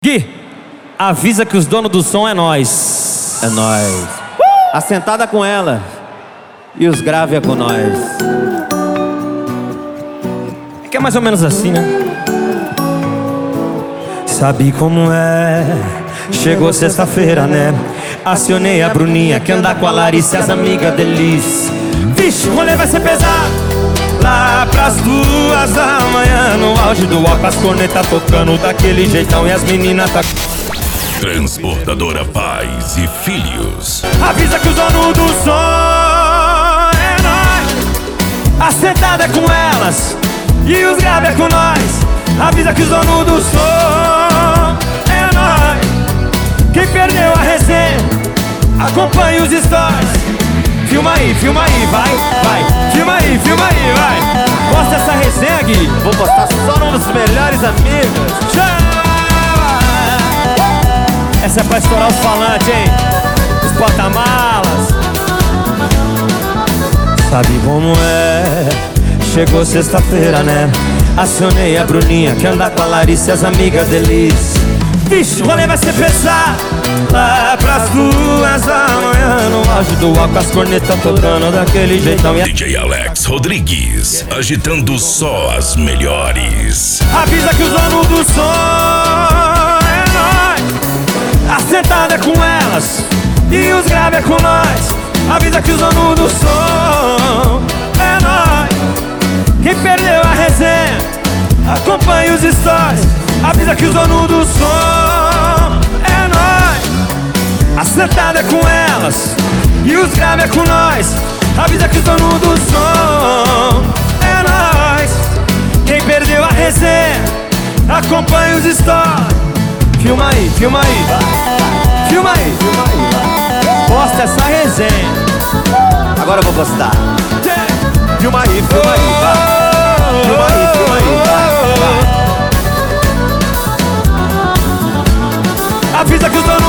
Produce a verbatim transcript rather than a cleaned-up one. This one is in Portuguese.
Gui, avisa que os donos do som é nós. É nós. Assentada com ela. E os graves é com nós. É que é mais ou menos assim, né? Sabe como é? Chegou sexta-feira, né? Acionei a Bruninha que anda com a Larissa e as amigas delícia. Vixe, o rolê vai ser pesado. Lá pras duas da manhã, no auge do álcool, as cornetas tocando daquele jeitão e as meninas tá... Transportadora Pais e Filhos. Avisa que os donos do som é nós. Assentada é com elas e os graves é com nós. Avisa que os donos do som é nós. Quem perdeu a resenha, acompanhe os stories. Filma aí, filma aí, vai, vai. Filma aí, filma aí, vai. Posta essa resenha, Gui. Vou postar só nos melhores amigos. Chama! Essa é pra estourar os falantes, hein? Os porta-malas. Sabe como é? Chegou sexta-feira, né? Acionei a Bruninha que anda com a Larissa e as amigas delícia. Vixe, o rolê vai ser pesado. Lá pras duas da manhã, no auge do álcool, as cornetas tocando daquele jeitão. D J Alex Rodrigues, agitando só as melhores. Avisa que os donos do som é nós. Assentada é com elas e os graves é com nós. Avisa que os donos do som é nós. Quem perdeu a resenha, acompanhe os stories. Avisa que os donos do som é nós. Assentada é com elas e os graves é com nós. Avisa que os donos do som é nós. Quem perdeu a resenha, acompanhe os stories. Filma aí, filma aí, filma aí, filma aí. Posta essa resenha. Agora eu vou postar. Filma aí, filma aí, vai. Filma aí, filma aí, vai, vai. Avisa que os donos